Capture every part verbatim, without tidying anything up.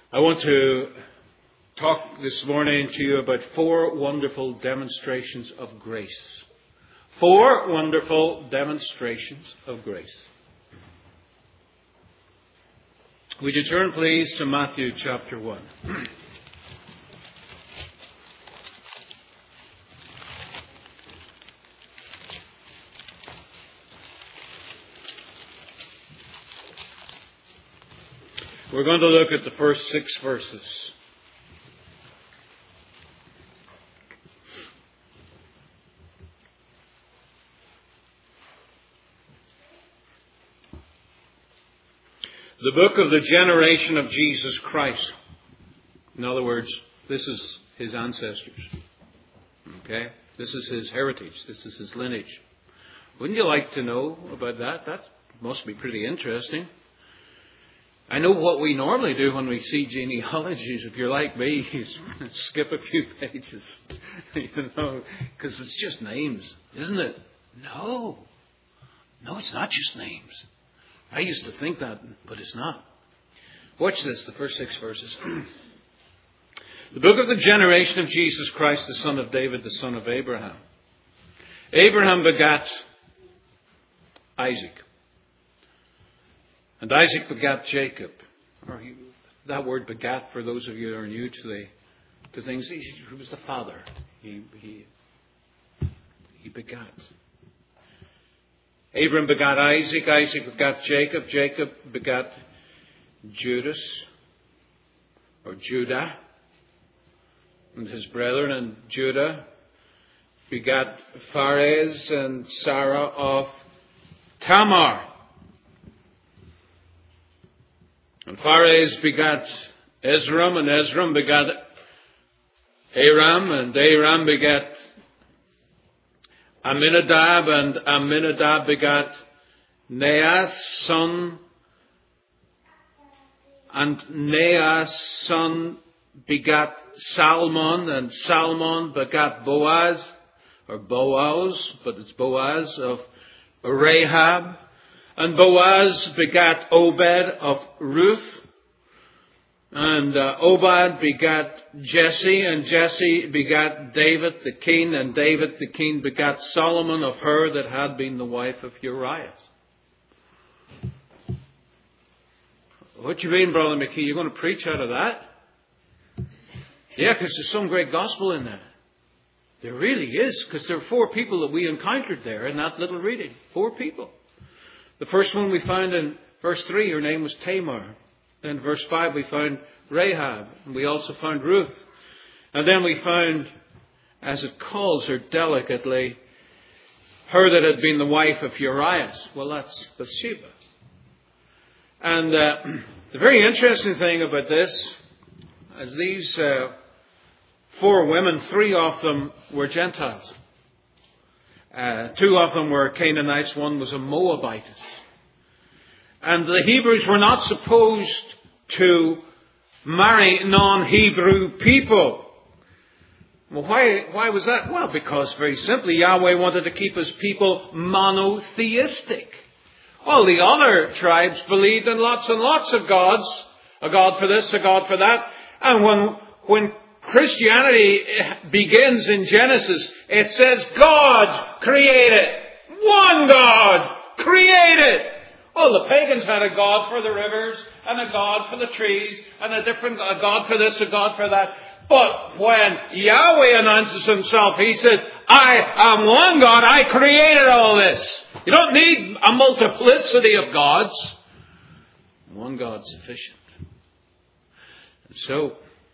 I want to talk this morning to you about four wonderful demonstrations of grace. Four wonderful demonstrations of grace. Would you turn, please, to Matthew chapter one. We're going to look at the first six verses. The book of the generation of Jesus Christ. In other words, this is his ancestors. Okay? This is his heritage. This is his lineage. Wouldn't you like to know about that? That must be pretty interesting. I know what we normally do when we see genealogies. If you're like me, you skip a few pages, you know, because it's just names, isn't it? No. No, it's not just names. I used to think that, but it's not. Watch this, the first six verses. The book of the generation of Jesus Christ, the son of David, the son of Abraham. Abraham begat Isaac. And Isaac begat Jacob. Or he, that word begat, for those of you who are new to the to things, he, he was the father. He, he, he begat. Abram begat Isaac. Isaac begat Jacob. Jacob begat Judas, or Judah, and his brethren. And Judah begat Phares and Sarah of Tamar. And Phares begat Ezram, and Ezram begat Aram, and Aram begat Aminadab, and Aminadab begat Neas, son, and Neas' son begat Salmon, and Salmon begat Boaz, or Boaz, but it's Boaz of Rahab. And Boaz begat Obed of Ruth. And uh, Obed begat Jesse. And Jesse begat David the king. And David the king begat Solomon of her that had been the wife of Uriah. What do you mean, Brother McKee? You're going to preach out of that? Yeah, because there's some great gospel in there. There really is. Because there are four people that we encountered there in that little reading. Four people. The first one we found in verse three, her name was Tamar. Then verse five we found Rahab. And we also found Ruth. And then we found, as it calls her delicately, her that had been the wife of Uriah. Well, that's Bathsheba. And uh, the very interesting thing about this, as these uh, four women, three of them were Gentiles. Uh, two of them were Canaanites, one was a Moabitess. And the Hebrews were not supposed to marry non-Hebrew people. Well, why, why was that? Well, because very simply Yahweh wanted to keep his people monotheistic. All the other tribes believed in lots and lots of gods. A god for this, a god for that. And when, when Christianity begins in Genesis, it says God created. One God created. Oh, the pagans had a god for the rivers, and a god for the trees, and a different a god for this, a god for that. But when Yahweh announces himself, he says, I am one God, I created all this. You don't need a multiplicity of gods. One God's sufficient. And so,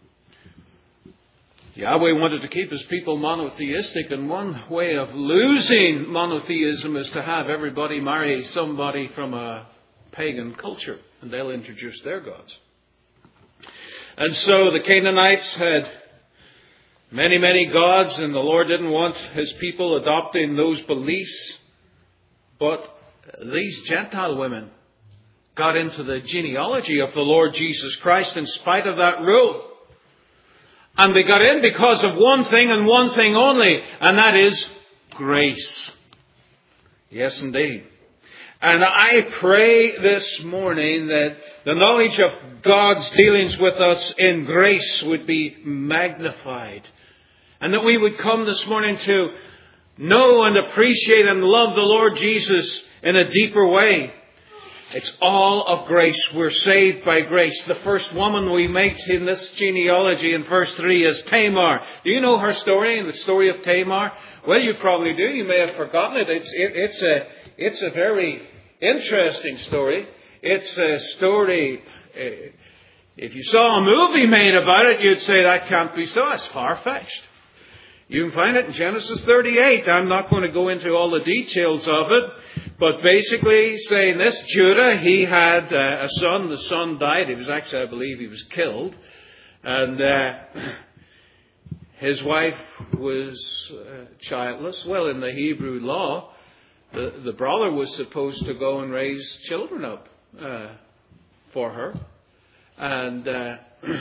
Yahweh wanted to keep his people monotheistic, and one way of losing monotheism is to have everybody marry somebody from a pagan culture, and they'll introduce their gods. And so the Canaanites had many, many gods, and the Lord didn't want his people adopting those beliefs. But these Gentile women got into the genealogy of the Lord Jesus Christ in spite of that rule. And they got in because of one thing and one thing only, and that is grace. Yes, indeed. And I pray this morning that the knowledge of God's dealings with us in grace would be magnified. And that we would come this morning to know and appreciate and love the Lord Jesus in a deeper way. It's all of grace. We're saved by grace. The first woman we meet in this genealogy in verse three is Tamar. Do you know her story, the story of Tamar? Well, you probably do. You may have forgotten it. It's, it, it's, a, it's a very interesting story. It's a story... Uh, if you saw a movie made about it, you'd say that can't be so. It's far-fetched. You can find it in Genesis thirty-eight. I'm not going to go into all the details of it. But basically saying this, Judah, he had uh, a son. The son died. He was actually, I believe, he was killed. And uh, his wife was uh, childless. Well, in the Hebrew law, the, the brother was supposed to go and raise children up uh, for her. And uh,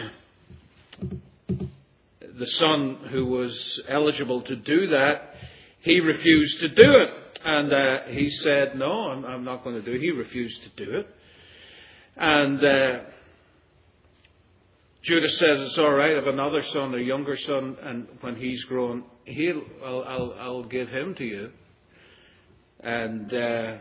the son who was eligible to do that, he refused to do it. And uh, he said, no, I'm, I'm not going to do it. He refused to do it. And uh, Judah says, it's all right. I have another son, a younger son, and when he's grown, he'll, I'll, I'll, I'll give him to you. And uh,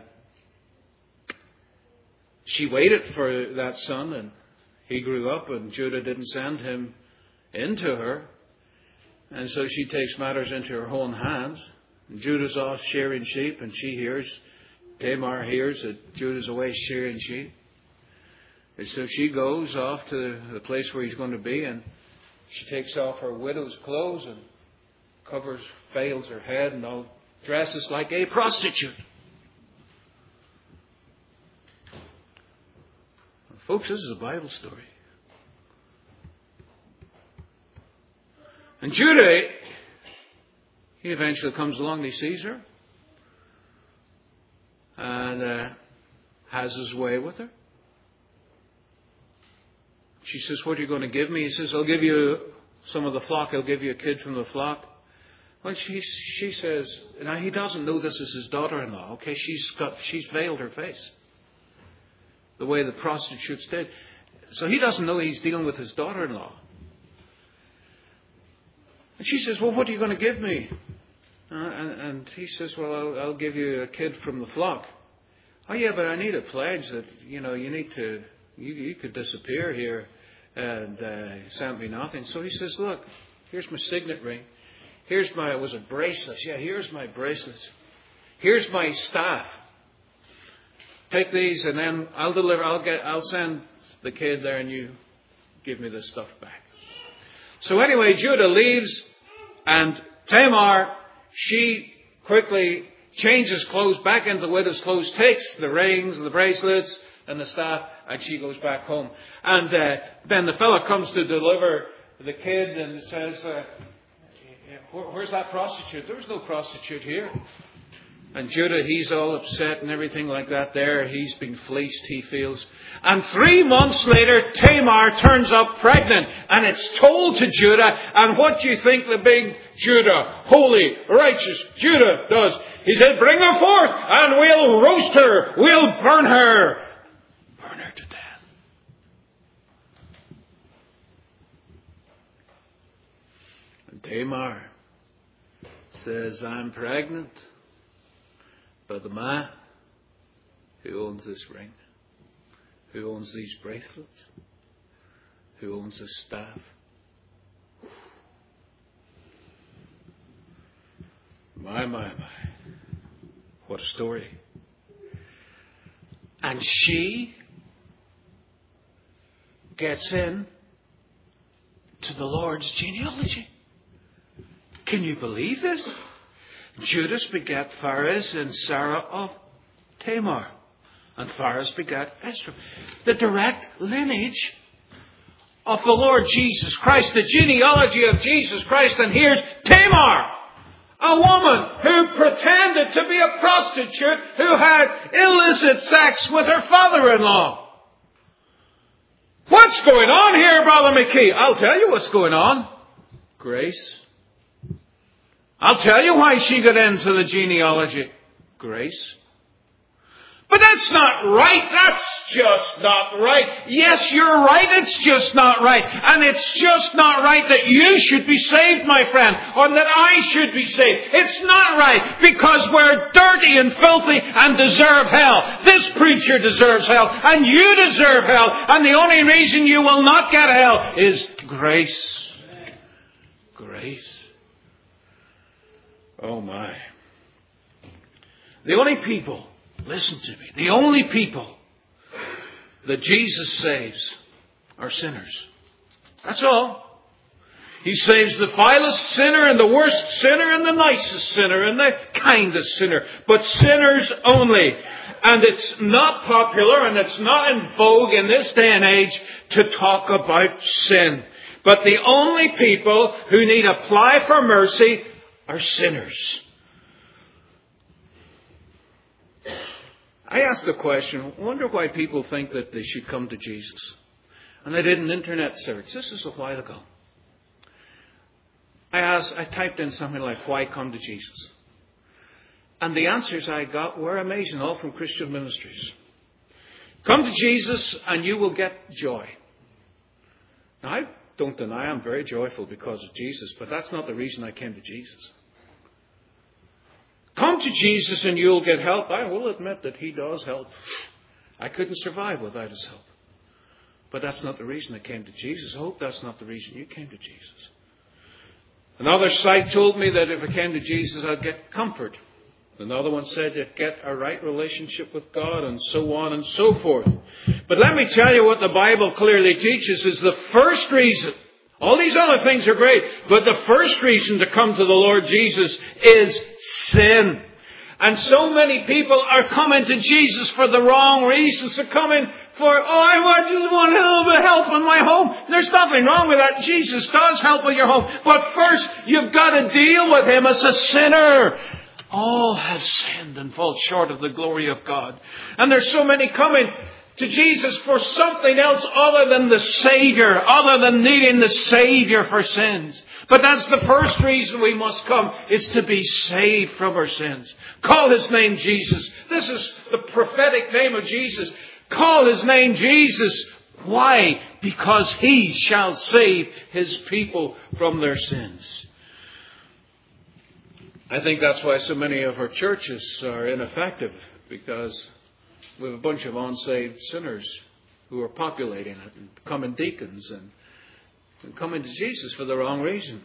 she waited for that son, and he grew up, and Judah didn't send him into her. And so she takes matters into her own hands. And Judah's off shearing sheep, and she hears, Tamar hears that Judah's away shearing sheep. And so she goes off to the place where he's going to be, and she takes off her widow's clothes and covers, veils her head, and all dresses like a prostitute. Folks, this is a Bible story. And Judah, he eventually comes along and he sees her. And uh, has his way with her. She says, what are you going to give me? He says, I'll give you some of the flock. I'll give you a kid from the flock. Well, she, she says, now he doesn't know this is his daughter-in-law. Okay, she's got, she's veiled her face. The way the prostitutes did. So he doesn't know he's dealing with his daughter-in-law. And she says, well, what are you going to give me? Uh, and, and he says, well, I'll, I'll give you a kid from the flock. Oh, yeah, but I need a pledge that, you know, you need to, you, you could disappear here and uh, send me nothing. So he says, look, here's my signet ring. Here's my, was it bracelets? Yeah, here's my bracelets. Here's my staff. Take these and then I'll deliver, I'll get, I'll send the kid there and you give me this stuff back. So anyway, Judah leaves, and Tamar, she quickly changes clothes back into the widow's clothes, takes the rings, the bracelets, and the staff, and she goes back home. And uh, then the fellow comes to deliver the kid and says, uh, where's that prostitute? There's no prostitute here. And Judah, he's all upset and everything like that there. He's been fleeced, he feels. And three months later, Tamar turns up pregnant. And it's told to Judah. And what do you think the big Judah, holy, righteous Judah does? He said, bring her forth and we'll roast her. We'll burn her. Burn her to death. And Tamar says, I'm pregnant. By the man who owns this ring, who owns these bracelets, who owns this staff. My, my, my. What a story. And she gets in to the Lord's genealogy. Can you believe this? Judas begat Pharez and Sarah of Tamar. And Pharez begat Esdras. The direct lineage of the Lord Jesus Christ. The genealogy of Jesus Christ. And here's Tamar. A woman who pretended to be a prostitute who had illicit sex with her father-in-law. What's going on here, Brother McKee? I'll tell you what's going on. Grace. I'll tell you why she got into the genealogy. Grace. But that's not right. That's just not right. Yes, you're right. It's just not right. And it's just not right that you should be saved, my friend, or that I should be saved. It's not right because we're dirty and filthy and deserve hell. This preacher deserves hell and you deserve hell. And the only reason you will not get hell is grace. Grace. Oh my. The only people... Listen to me. The only people that Jesus saves are sinners. That's all. He saves the vilest sinner and the worst sinner and the nicest sinner and the kindest sinner. But sinners only. And it's not popular and it's not in vogue in this day and age to talk about sin. But the only people who need apply for mercy are sinners. I asked the question, I wonder why people think that they should come to Jesus. And I did an internet search. This is a while ago. I asked, I typed in something like, why come to Jesus? And the answers I got were amazing, all from Christian ministries. Come to Jesus and you will get joy. Now, I don't deny I'm very joyful because of Jesus, but that's not the reason I came to Jesus. Come to Jesus and you'll get help. I will admit that He does help. I couldn't survive without His help. But that's not the reason I came to Jesus. I hope that's not the reason you came to Jesus. Another site told me that if I came to Jesus, I'd get comfort. Another one said you'd get a right relationship with God and so on and so forth. But let me tell you what the Bible clearly teaches is the first reason. All these other things are great, but the first reason to come to the Lord Jesus is sin. And so many people are coming to Jesus for the wrong reasons. They're coming for, oh, I just want a little bit of help in my home. There's nothing wrong with that. Jesus does help with your home. But first, you've got to deal with Him as a sinner. All have sinned and fall short of the glory of God. And there's so many coming to Jesus for something else other than the Savior, other than needing the Savior for sins. But that's the first reason we must come, is to be saved from our sins. Call His name Jesus. This is the prophetic name of Jesus. Call His name Jesus. Why? Because He shall save His people from their sins. I think that's why so many of our churches are ineffective, because we have a bunch of unsaved sinners who are populating it and becoming deacons and, and coming to Jesus for the wrong reason.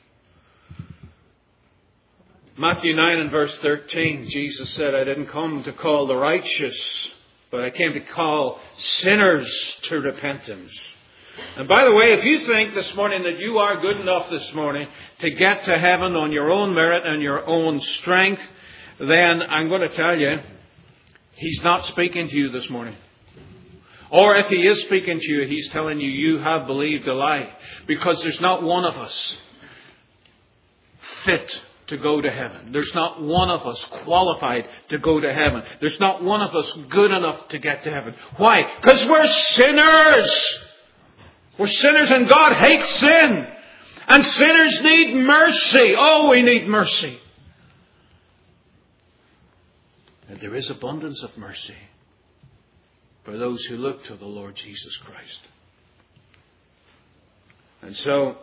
Matthew nine and verse thirteen, Jesus said, I didn't come to call the righteous, but I came to call sinners to repentance. And by the way, if you think this morning that you are good enough this morning to get to heaven on your own merit and your own strength, then I'm going to tell you, He's not speaking to you this morning. Or if He is speaking to you, He's telling you, you have believed a lie. Because there's not one of us fit to go to heaven. There's not one of us qualified to go to heaven. There's not one of us good enough to get to heaven. Why? Because we're sinners. We're sinners and God hates sin. And sinners need mercy. Oh, we need mercy. And there is abundance of mercy for those who look to the Lord Jesus Christ. And so,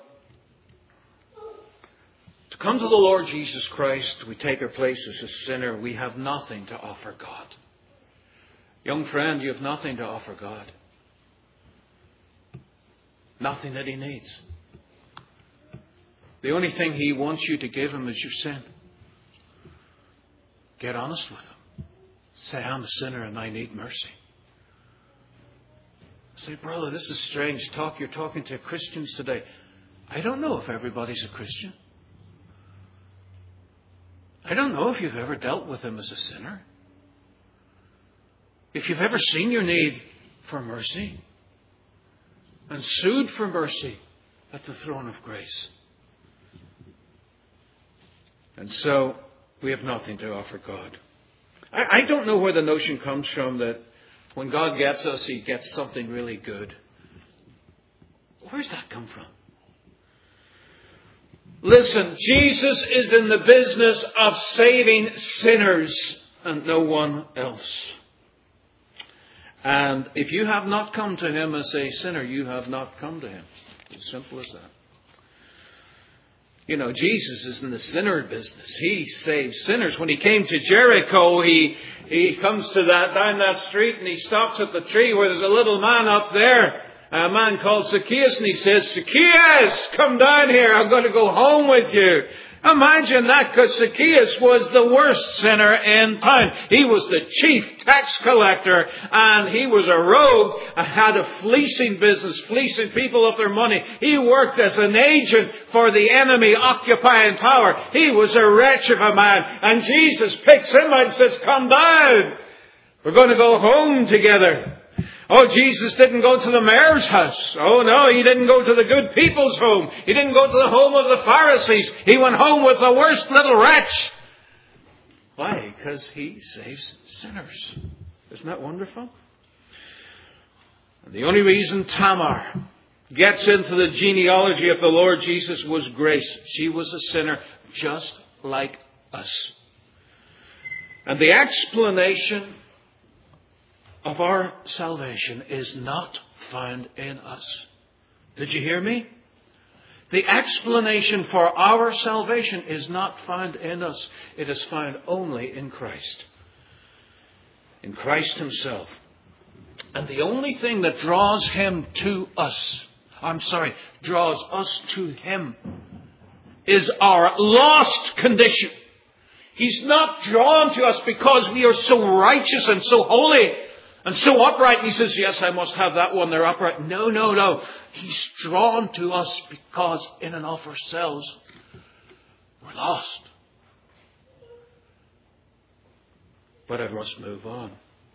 to come to the Lord Jesus Christ, we take our place as a sinner. We have nothing to offer God. Young friend, you have nothing to offer God. Nothing that He needs. The only thing He wants you to give Him is your sin. Get honest with Him. Say, I'm a sinner and I need mercy. Say, brother, this is strange talk. You're talking to Christians today. I don't know if everybody's a Christian. I don't know if you've ever dealt with Him as a sinner. If you've ever seen your need for mercy and sued for mercy at the throne of grace. And so we have nothing to offer God. I, I don't know where the notion comes from that when God gets us, He gets something really good. Where's that come from? Listen, Jesus is in the business of saving sinners and no one else. And if you have not come to him as a sinner, you have not come to him. As simple as that. You know, Jesus is in the sinner business. He saves sinners. When he came to Jericho, he he comes to that down that street and he stops at the tree where there's a little man up there, a man called Zacchaeus, and he says, "Zacchaeus, come down here. I'm going to go home with you." Imagine that, because Zacchaeus was the worst sinner in town. He was the chief tax collector, and he was a rogue, had a fleecing business, fleecing people of their money. He worked as an agent for the enemy occupying power. He was a wretch of a man, and Jesus picks him out and says, "Come down. We're going to go home together." Oh, Jesus didn't go to the mayor's house. Oh, no, he didn't go to the good people's home. He didn't go to the home of the Pharisees. He went home with the worst little wretch. Why? Because he saves sinners. Isn't that wonderful? And the only reason Tamar gets into the genealogy of the Lord Jesus was grace. She was a sinner just like us. And the explanation of our salvation is not found in us. Did you hear me? The explanation for our salvation is not found in us. It is found only in Christ. In Christ himself. And the only thing that draws him to us, I'm sorry, draws us to him, is our lost condition. He's not drawn to us because we are so righteous and so holy and so upright. He says, "Yes, I must have that one. They're upright." No, no, no. He's drawn to us because in and of ourselves, we're lost. But I must move on.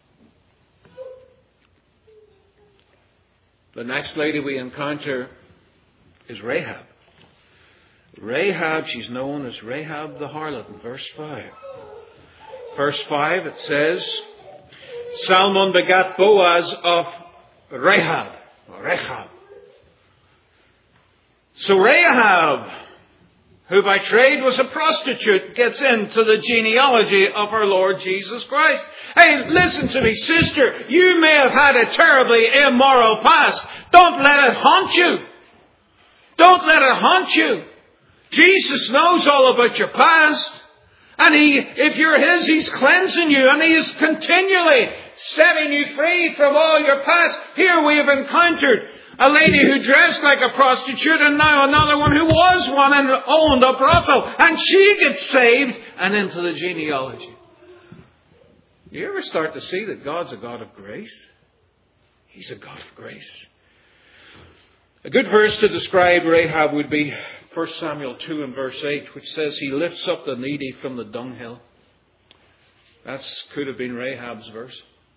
The next lady we encounter is Rahab. Rahab, she's known as Rahab the harlot in verse five. Verse five, it says, Salmon begat Boaz of Rahab. Or Rechab. So Rahab, who by trade was a prostitute, gets into the genealogy of our Lord Jesus Christ. Hey, listen to me, sister. You may have had a terribly immoral past. Don't let it haunt you. Don't let it haunt you. Jesus knows all about your past. And he, if you're his, he's cleansing you. And he is continually setting you free from all your past. Here we have encountered a lady who dressed like a prostitute, and now another one who was one and owned a brothel. And she gets saved and into the genealogy. You ever start to see that God's a God of grace? He's a God of grace. A good verse to describe Rahab would be First Samuel two and verse eight, which says, "He lifts up the needy from the dunghill." That could have been Rahab's verse.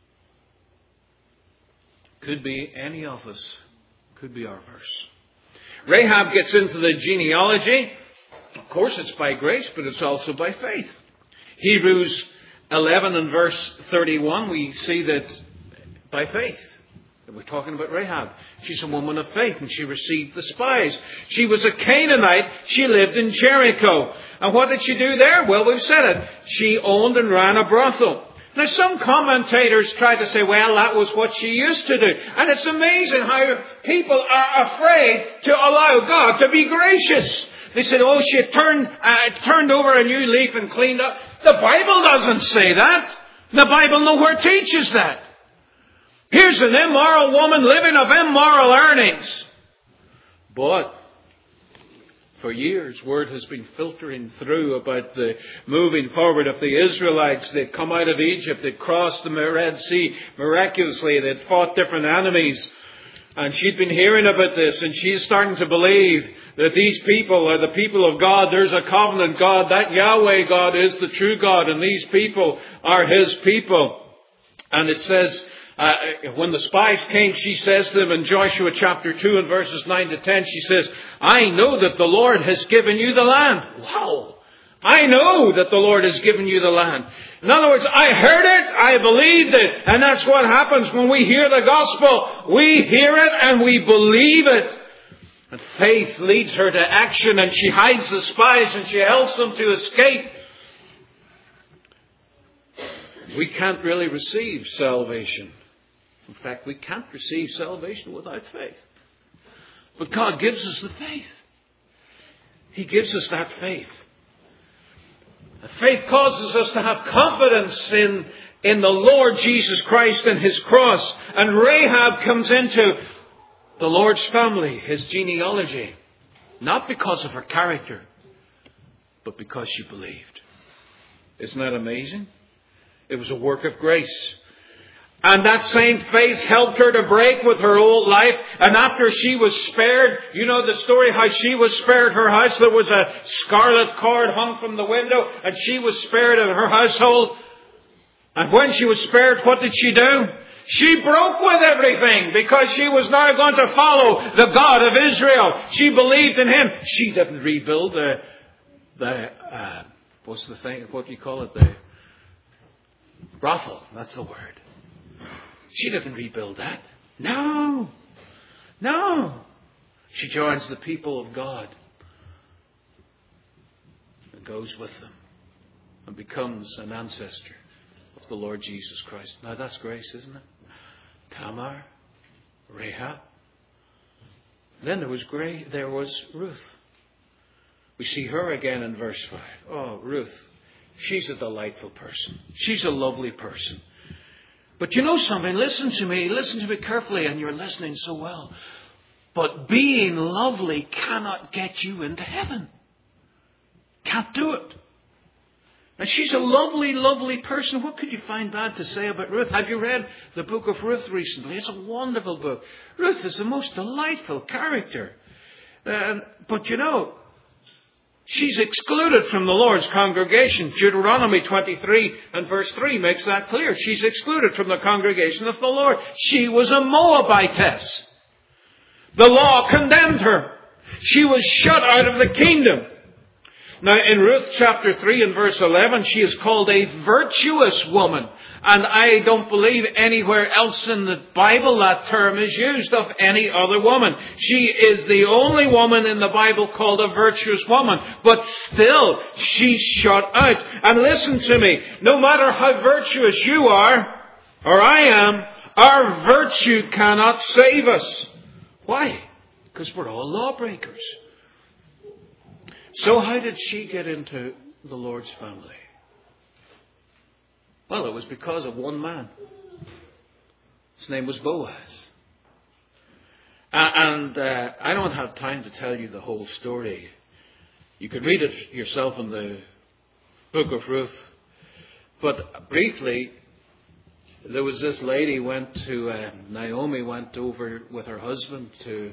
Could be any of us. Could be our verse. Rahab gets into the genealogy. Of course, it's by grace, but it's also by faith. Hebrews eleven and verse thirty-one, we see that by faith. We're talking about Rahab. She's a woman of faith, and she received the spies. She was a Canaanite. She lived in Jericho. And what did she do there? Well, we've said it. She owned and ran a brothel. Now, some commentators try to say, well, that was what she used to do. And it's amazing how people are afraid to allow God to be gracious. They said, oh, she had turned, uh, turned over a new leaf and cleaned up. The Bible doesn't say that. The Bible nowhere teaches that. Here's an immoral woman living of immoral earnings. But for years, word has been filtering through about the moving forward of the Israelites. They'd come out of Egypt. They'd crossed the Red Sea miraculously. They'd fought different enemies. And she'd been hearing about this, and she's starting to believe that these people are the people of God. There's a covenant God. That Yahweh God is the true God, and these people are his people. And it says, Uh, when the spies came, she says to them in Joshua chapter two and verses nine to ten, she says, I know that the Lord has given you the land. Wow! I know that the Lord has given you the land. In other words, I heard it, I believed it, and that's what happens when we hear the gospel. We hear it and we believe it. And faith leads her to action, and she hides the spies and she helps them to escape. We can't really receive salvation In fact, we can't receive salvation without faith. But God gives us the faith. He gives us that faith. And faith causes us to have confidence in, in the Lord Jesus Christ and His cross. And Rahab comes into the Lord's family, His genealogy, not because of her character, but because she believed. Isn't that amazing? It was a work of grace. And that same faith helped her to break with her old life. And after she was spared, you know the story how she was spared her house. There was a scarlet cord hung from the window and she was spared in her household. And when she was spared, what did she do? She broke with everything because she was now going to follow the God of Israel. She believed in Him. She didn't rebuild the, the uh, what's the thing, what do you call it? The brothel. That's the word. She didn't rebuild that. No. No. She joins the people of God and goes with them and becomes an ancestor of the Lord Jesus Christ. Now that's grace, isn't it? Tamar, Rahab. Then there was Gray, there was Ruth. We see her again in verse five. Oh, Ruth. She's a delightful person. She's a lovely person. But you know something, listen to me, listen to me carefully, and you're listening so well. But being lovely cannot get you into heaven. Can't do it. And she's a lovely, lovely person. What could you find bad to say about Ruth? Have you read the book of Ruth recently? It's a wonderful book. Ruth is the most delightful character. Uh, but you know, she's excluded from the Lord's congregation. Deuteronomy twenty-three and verse three makes that clear. She's excluded from the congregation of the Lord. She was a Moabitess. The law condemned her. She was shut out of the kingdom. Now in Ruth chapter three and verse eleven, she is called a virtuous woman. And I don't believe anywhere else in the Bible that term is used of any other woman. She is the only woman in the Bible called a virtuous woman. But still, she's shut out. And listen to me, no matter how virtuous you are, or I am, our virtue cannot save us. Why? Because we're all lawbreakers. So how did she get into the Lord's family? Well, it was because of one man. His name was Boaz. Uh, and uh, I don't have time to tell you the whole story. You could read it yourself in the book of Ruth. But briefly, there was this lady went to, uh, Naomi went over with her husband to,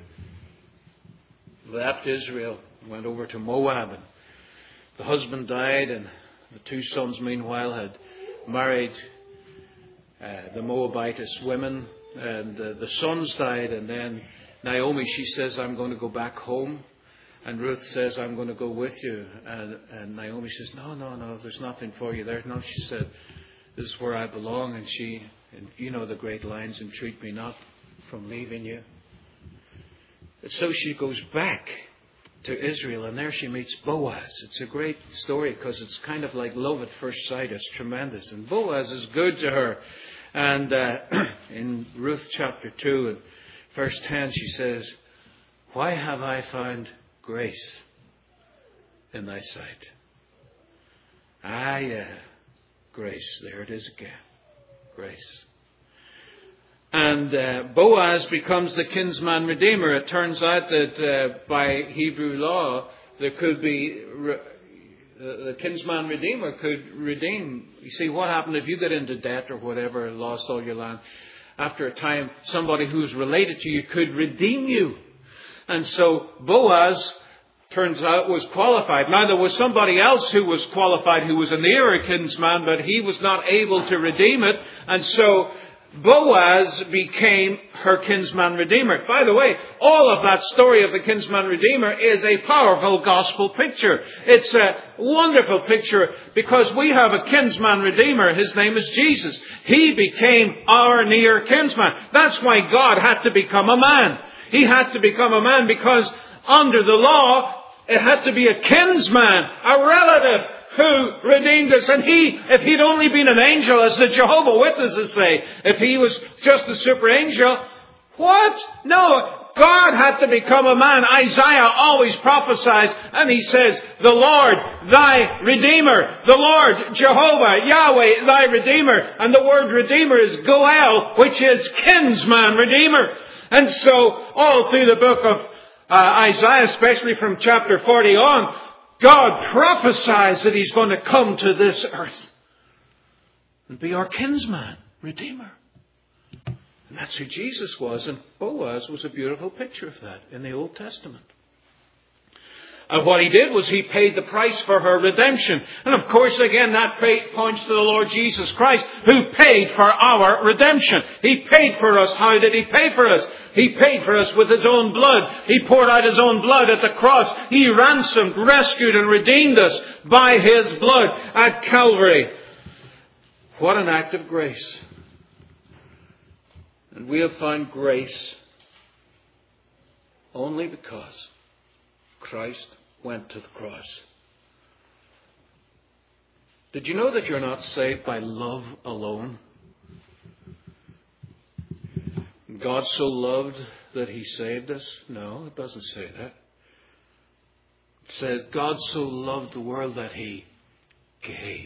left Israel, went over to Moab. And the husband died and the two sons meanwhile had married uh, the Moabitess women, and uh, the sons died, and then Naomi, she says, I'm going to go back home, and Ruth says, I'm going to go with you, and, and Naomi says, no, no, no, there's nothing for you there. No, she said, this is where I belong, and she, and you know the great lines, entreat me not from leaving you. And so she goes back to Israel, and there she meets Boaz. It's a great story because it's kind of like love at first sight. It's tremendous. And Boaz is good to her. And uh, in Ruth chapter two and verse ten, she says, why have I found grace in thy sight? Ah, yeah, grace. There it is again. Grace. And uh, Boaz becomes the kinsman redeemer. It turns out that uh, by Hebrew law, there could be, re- the kinsman redeemer could redeem. You see, what happened if you got into debt or whatever, lost all your land? After a time, somebody who's related to you could redeem you. And so Boaz, turns out, was qualified. Now, there was somebody else who was qualified, who was a nearer kinsman, but he was not able to redeem it. And so Boaz became her kinsman redeemer. By the way, all of that story of the kinsman redeemer is a powerful gospel picture. It's a wonderful picture because we have a kinsman redeemer. His name is Jesus. He became our near kinsman. That's why God had to become a man. He had to become a man because under the law, it had to be a kinsman, a relative who redeemed us. And he, if he'd only been an angel, as the Jehovah Witnesses say, if he was just a super angel, what? No. God had to become a man. Isaiah always prophesies, and he says, the Lord, thy Redeemer. The Lord, Jehovah, Yahweh, thy Redeemer. And the word Redeemer is Goel, which is kinsman, Redeemer. And so, all through the book of uh, Isaiah, especially from chapter forty on, God prophesies that he's going to come to this earth and be our kinsman, Redeemer. And that's who Jesus was. And Boaz was a beautiful picture of that in the Old Testament. And what he did was he paid the price for her redemption. And of course, again, that points to the Lord Jesus Christ, who paid for our redemption. He paid for us. How did he pay for us? He paid for us with his own blood. He poured out his own blood at the cross. He ransomed, rescued, and redeemed us by his blood at Calvary. What an act of grace. And we have found grace only because Christ went to the cross. Did you know that you're not saved by love alone? God so loved that he saved us? No, it doesn't say that. It says God so loved the world that he gave.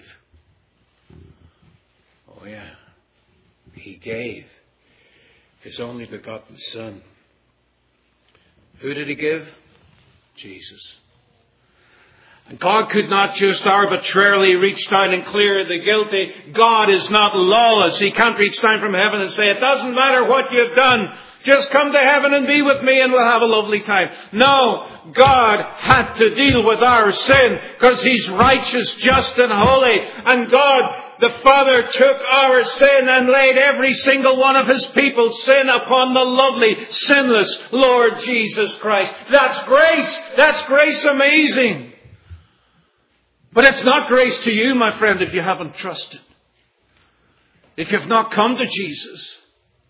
Oh yeah, he gave his only begotten Son. Who did he give? Jesus. And God could not just arbitrarily reach down and clear the guilty. God is not lawless. He can't reach down from heaven and say, it doesn't matter what you've done. Just come to heaven and be with me and we'll have a lovely time. No, God had to deal with our sin because he's righteous, just and holy. And God, the Father, took our sin and laid every single one of his people's sin upon the lovely, sinless Lord Jesus Christ. That's grace. That's grace amazing. But it's not grace to you, my friend, if you haven't trusted. If you've not come to Jesus.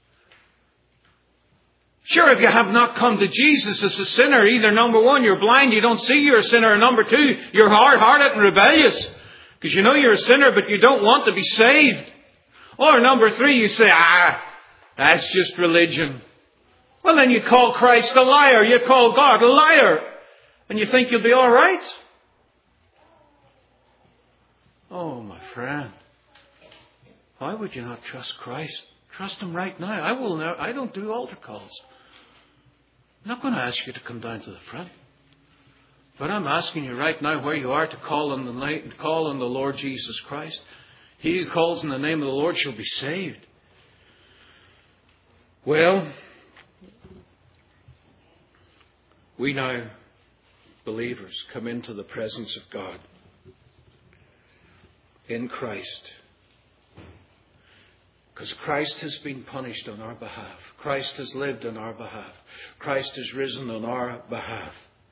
Sure, if you have not come to Jesus as a sinner, either number one, you're blind, you don't see you're a sinner, or number two, you're hard-hearted and rebellious. Because you know you're a sinner, but you don't want to be saved. Or number three, you say, ah, that's just religion. Well, then you call Christ a liar. You call God a liar. And you think you'll be all right. Oh, my friend. Why would you not trust Christ? Trust him right now. I will now. I don't do altar calls. I'm not going to ask you to come down to the front. But I'm asking you right now where you are to call on the name, call on the Lord Jesus Christ. He who calls in the name of the Lord shall be saved. Well, we now, believers, come into the presence of God in Christ. Because Christ has been punished on our behalf. Christ has lived on our behalf. Christ has risen on our behalf.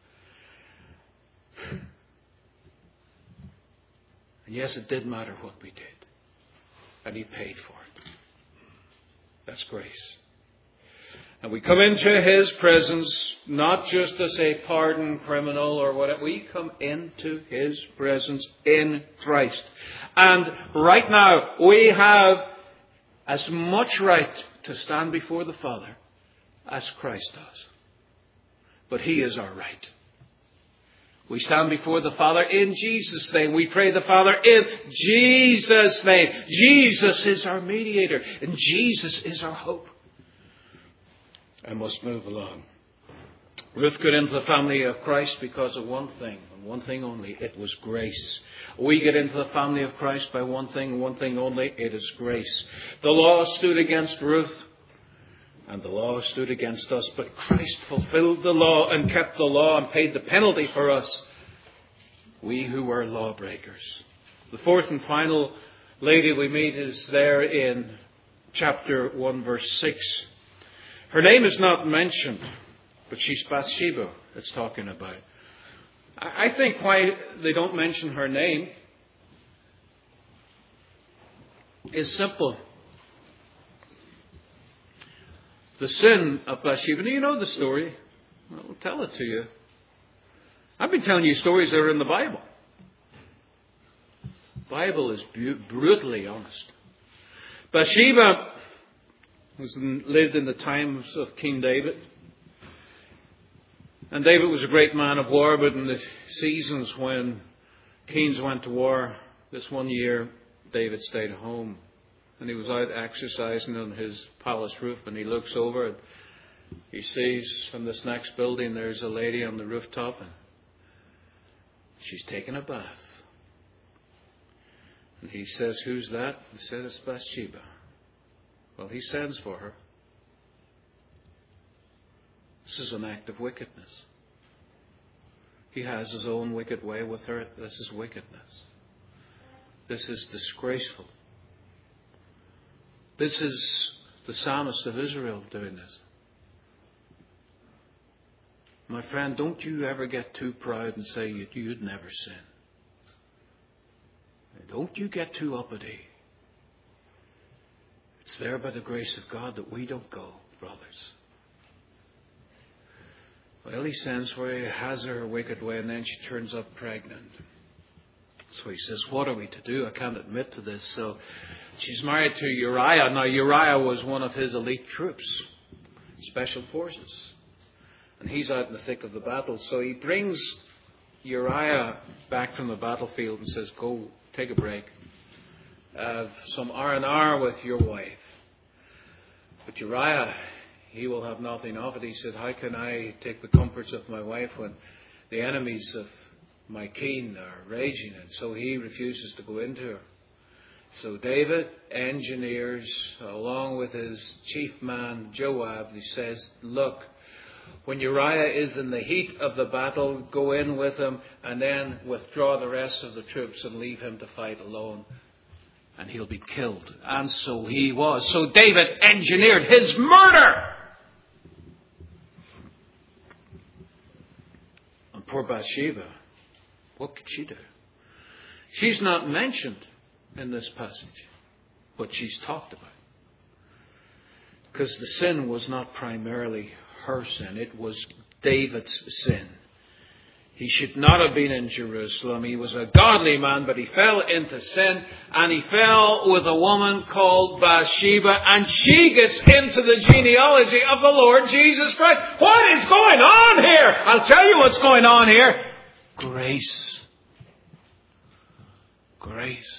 And yes, it did matter what we did. And he paid for it. That's grace. And we come into his presence not just as a pardoned criminal or whatever. We come into his presence in Christ. And right now we have as much right to stand before the Father as Christ does. But he is our right. We stand before the Father in Jesus' name. We pray the Father in Jesus' name. Jesus is our mediator. And Jesus is our hope. I must move along. Ruth got into the family of Christ because of one thing, and one thing only. It was grace. We get into the family of Christ by one thing, and one thing only. It is grace. The law stood against Ruth, and the law stood against us. But Christ fulfilled the law and kept the law and paid the penalty for us. We who were lawbreakers. The fourth and final lady we meet is there in chapter one, verse six. Her name is not mentioned, but she's Bathsheba it's talking about. I think why they don't mention her name is simple. The sin of Bathsheba. Do you know the story? I'll tell it to you. I've been telling you stories that are in the Bible. The Bible is bu- brutally honest. Bathsheba was lived in the times of King David. And David was a great man of war, but in the seasons when kings went to war, this one year David stayed home. And he was out exercising on his palace roof, and he looks over and he sees in this next building there's a lady on the rooftop, and she's taking a bath. And he says, "Who's that?" He said, "It's Bathsheba." Well, he sends for her. This is an act of wickedness. He has his own wicked way with her. This is wickedness. This is disgraceful. This is the psalmist of Israel doing this. My friend, don't you ever get too proud and say you'd, you'd never sin. Don't you get too uppity. It's there by the grace of God that we don't go, brothers. Well, he sends for her, has her a wicked way, and then she turns up pregnant. So he says, what are we to do? I can't admit to this. So she's married to Uriah. Now, Uriah was one of his elite troops, special forces. And he's out in the thick of the battle. So he brings Uriah back from the battlefield and says, go, take a break. Have some R and R with your wife. But Uriah, he will have nothing of it. He said, how can I take the comforts of my wife when the enemies of my king are raging? And so he refuses to go into her. So David engineers, along with his chief man Joab, he says, look, when Uriah is in the heat of the battle, go in with him and then withdraw the rest of the troops and leave him to fight alone. And he'll be killed. And so he was. So David engineered his murder. And poor Bathsheba, what could she do? She's not mentioned in this passage, but she's talked about. Because the sin was not primarily her sin. It was David's sin. He should not have been in Jerusalem. He was a godly man, but he fell into sin, and he fell with a woman called Bathsheba, and she gets into the genealogy of the Lord Jesus Christ. What is going on here? I'll tell you what's going on here. Grace. Grace.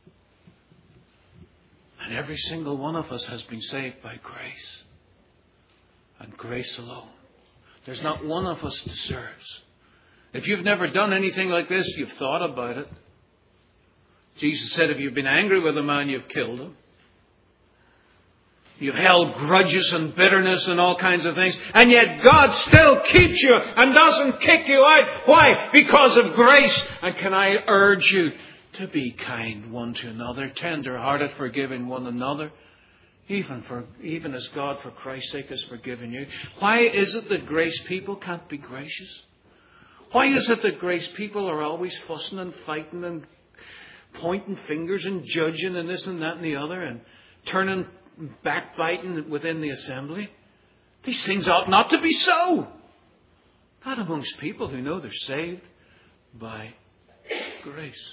And every single one of us has been saved by grace. And grace alone. There's not one of us deserves. If you've never done anything like this, you've thought about it. Jesus said if you've been angry with a man, you've killed him. You've held grudges and bitterness and all kinds of things. And yet God still keeps you and doesn't kick you out. Why? Because of grace. And can I urge you to be kind one to another, tender-hearted, forgiving one another. Even for, even as God, for Christ's sake, has forgiven you. Why is it that grace people can't be gracious? Why is it that grace people are always fussing and fighting and pointing fingers and judging and this and that and the other and turning backbiting within the assembly? These things ought not to be so. Not amongst people who know they're saved by grace.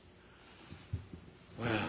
Well,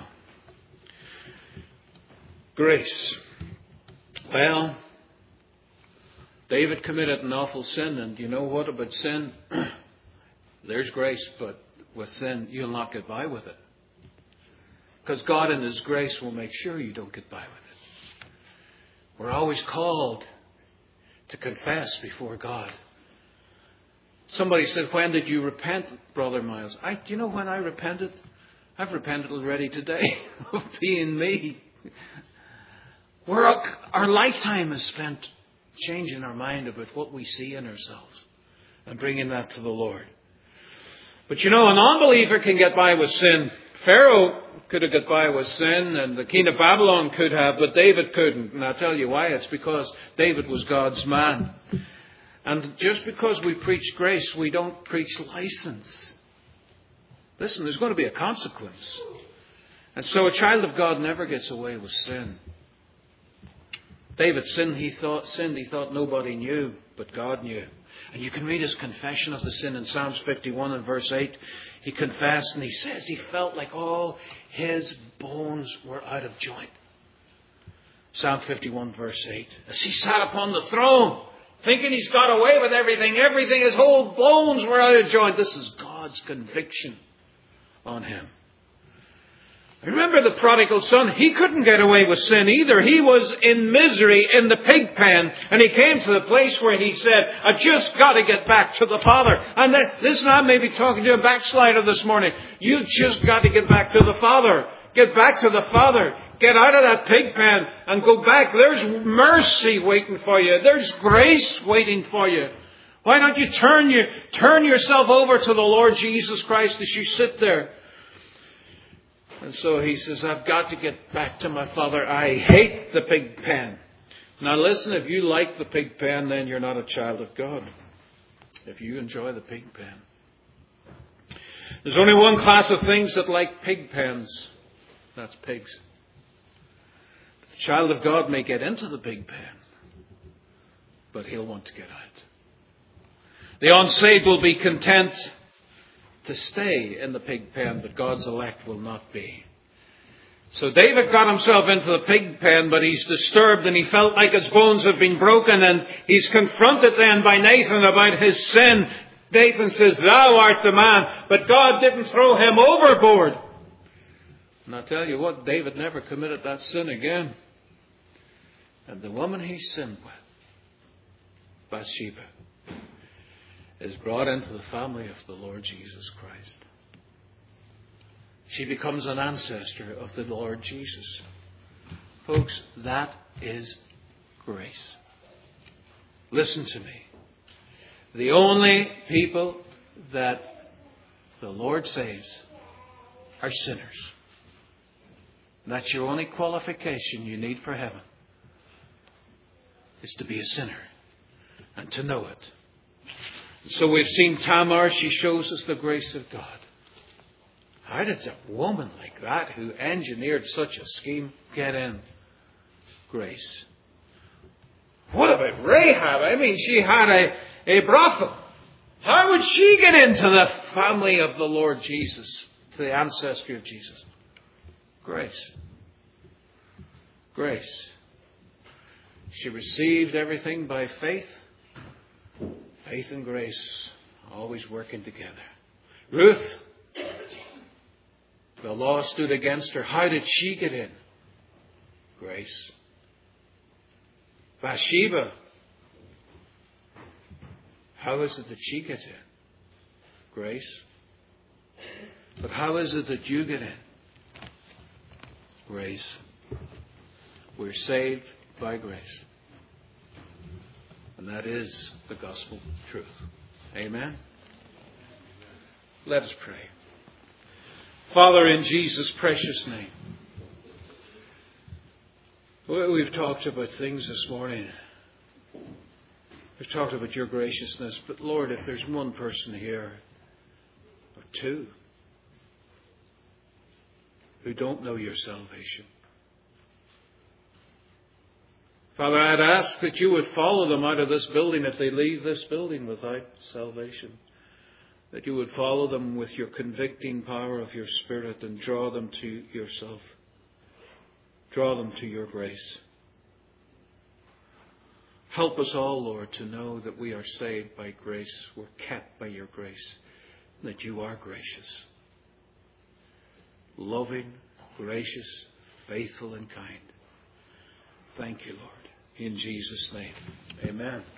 grace. Well, David committed an awful sin, and you know what about sin? There's grace, but with sin, you'll not get by with it. Because God in His grace will make sure you don't get by with it. We're always called to confess before God. Somebody said, when did you repent, Brother Miles? I, do you know when I repented? I've repented already today of being me. We're, our lifetime is spent changing our mind about what we see in ourselves and bringing that to the Lord. But you know, an unbeliever can get by with sin. Pharaoh could have got by with sin, and the king of Babylon could have, but David couldn't. And I'll tell you why. It's because David was God's man. And just because we preach grace, we don't preach license. Listen, there's going to be a consequence. And so a child of God never gets away with sin. David sinned, he thought sinned, he thought nobody knew. but God knew. And you can read his confession of the sin in Psalms fifty-one and verse eight. He confessed and he says he felt like all his bones were out of joint. Psalm fifty-one verse eight. As he sat upon the throne, thinking he's got away with everything, everything, his whole bones were out of joint. This is God's conviction on him. Remember the prodigal son, he couldn't get away with sin either. He was in misery in the pig pen. And he came to the place where he said, I've just got to get back to the Father. And then, listen, I may be talking to a backslider this morning. You just got to get back to the Father. Get back to the Father. Get out of that pig pen and go back. There's mercy waiting for you. There's grace waiting for you. Why don't you turn, you, turn yourself over to the Lord Jesus Christ as you sit there? And so he says, I've got to get back to my Father. I hate the pig pen. Now listen, if you like the pig pen, then you're not a child of God. If you enjoy the pig pen. There's only one class of things that like pig pens. That's pigs. The child of God may get into the pig pen, but he'll want to get out. The unsaved will be content to stay in the pig pen, but God's elect will not be. So David got himself into the pig pen, but he's disturbed and he felt like his bones have been broken, and he's confronted then by Nathan about his sin. Nathan says, thou art the man, but God didn't throw him overboard. And I tell you what, David never committed that sin again. And the woman he sinned with, Bathsheba, is brought into the family of the Lord Jesus Christ. She becomes an ancestor of the Lord Jesus. Folks, that is grace. Listen to me. The only people that the Lord saves are sinners. That's your only qualification you need for heaven, is to be a sinner and to know it. So we've seen Tamar. She shows us the grace of God. How did a woman like that, who engineered such a scheme, get in? Grace. What about Rahab? I mean, she had a, a brothel. How would she get into the family of the Lord Jesus, to the ancestry of Jesus? Grace. Grace. She received everything by faith. Faith and grace always working together. Ruth, the law stood against her. How did she get in? Grace. Bathsheba, how is it that she gets in? Grace. But how is it that you get in? Grace. We're saved by grace. And that is the gospel truth. Amen? Let us pray. Father, in Jesus' precious name, we've talked about things this morning. We've talked about your graciousness. But Lord, if there's one person here, or two, who don't know your salvation, Father, I'd ask that you would follow them out of this building if they leave this building without salvation. That you would follow them with your convicting power of your Spirit and draw them to yourself. Draw them to your grace. Help us all, Lord, to know that we are saved by grace. We're kept by your grace. That you are gracious. Loving, gracious, faithful and kind. Thank you, Lord. In Jesus' name, amen.